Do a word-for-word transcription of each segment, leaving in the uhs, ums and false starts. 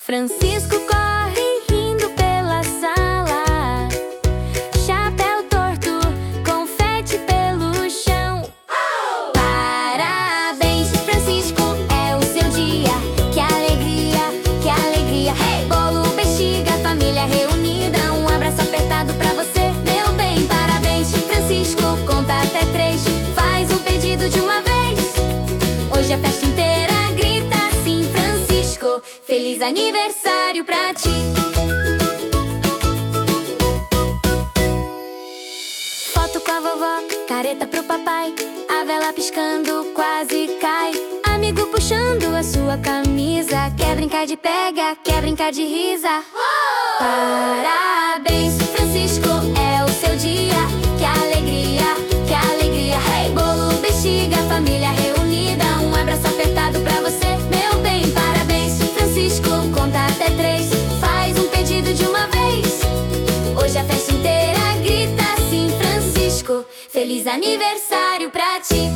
Francisco corre rindo pela sala, chapéu torto, confete pelo chão. Oh! Parabéns, Francisco, é o seu dia. Que alegria, que alegria. Hey! Bolo, bexiga, família reunida, um abraço apertado pra você, meu bem. Parabéns, Francisco, conta até três, faz um pedido de uma vez. Hoje a festa inteira grita assim: Francisco, feliz aniversário pra ti. Foto com a vovó, careta pro papai, a vela piscando quase cai. Amigo puxando a sua camisa, quer brincar de pega, quer brincar de risa. Oh! Parabéns, Francisco, é o seu dia. Que alegria, que alegria. Hey! Bolo, bexiga, família reunida, um abraço apertado pra você, meu bem. Parabéns, Francisco, conta até três, faz um pedido de uma vez. Hoje a festa inteira grita assim: Francisco, feliz aniversário pra ti.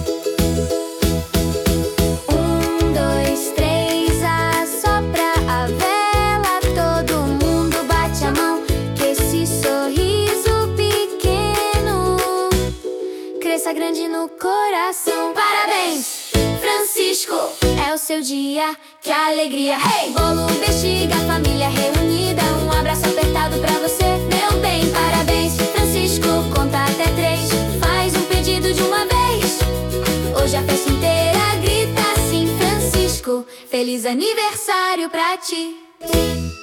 Um, dois, três, assopra a vela, todo mundo bate a mão, que esse sorriso pequeno cresça grande no coração. Parabéns, Francisco, é o seu dia. Que alegria. Hey! Bolo, bexiga, família reunida, um abraço apertado pra você, meu bem. Parabéns, Francisco, conta até três, faz um pedido de uma vez. Hoje a festa inteira grita assim: Francisco, feliz aniversário pra ti.